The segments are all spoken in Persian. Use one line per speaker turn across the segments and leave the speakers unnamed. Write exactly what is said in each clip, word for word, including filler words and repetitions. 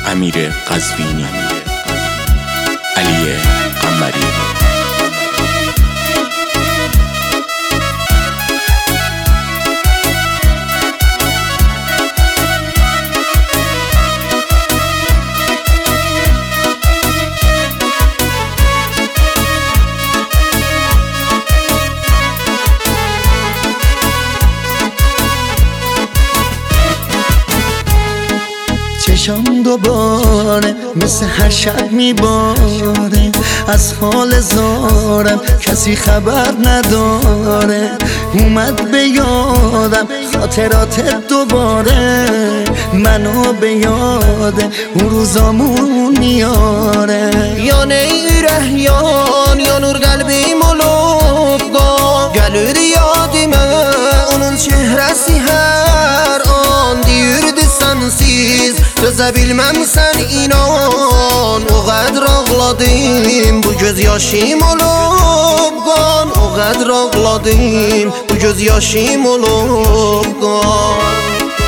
امیر قزوینی، علی قمری.
چشم دوباره مثل هر شب میباره، از حال زارم کسی خبر نداره. اومد به یادم خاطرات دوباره، منو به یاد اون روزامون میاره.
یا نیرهیان یا nur kalbim olup da gelir yadıma onun çehresi her an deyirdi sensiz çözebilmem sen inan. O kadar ağladım bu gözyaşım olup kan, o kadar ağladım bu gözyaşım olup kan.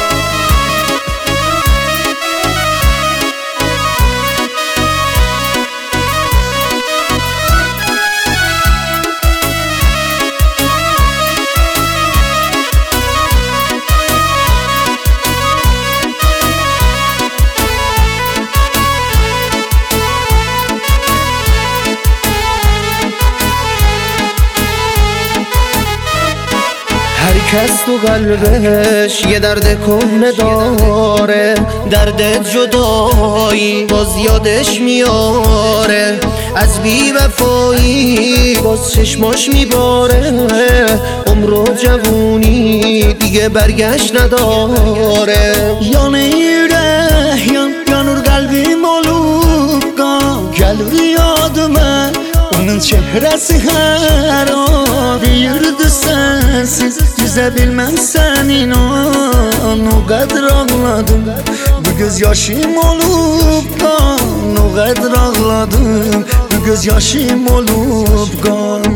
هر کس تو قلبش یه درد کهنه داره، درد جدایی باز یادش میاره. از بی وفایی باز چشماش میباره، عمر و جوونی دیگه برگشت نداره.
یا نیرهیان یا nur kalbim olup kan gelir yadıma onun çehresi her an deyirdi sensiz düzebilmem sen inan. O kadar ağladım bu gözyaşım olup kan, o kadar ağladım bu gözyaşım olup kan.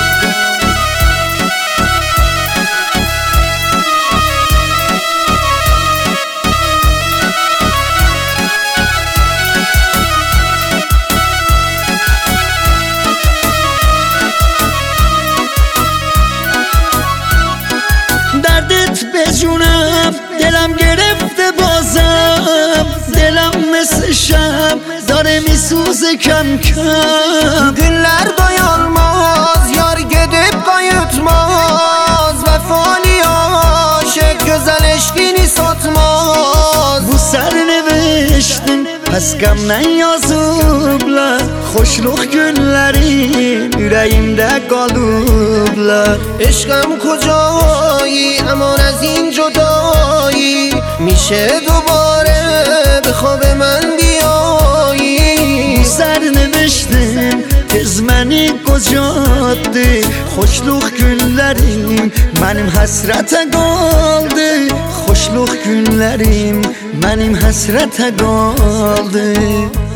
به جونم دلم گرفته بازم، دلم مثل شب داره میسوزه کم کم.
Günler doyulmaz yar gidip kayıtmaz, vefali aşık güzel eşkini satmaz.
Bu serneviştin pes gamden yazıblar, hoşluk günlerin yüreğimde kalıblar.
عشقم کجایی امان از این جدایی، میشه دوباره به خواب من بیایی.
Serneviştin tez beni kocattı, hoşluk günlerim benim hasrete kaldı. Hoşluk günlerim benim hasrete kaldı.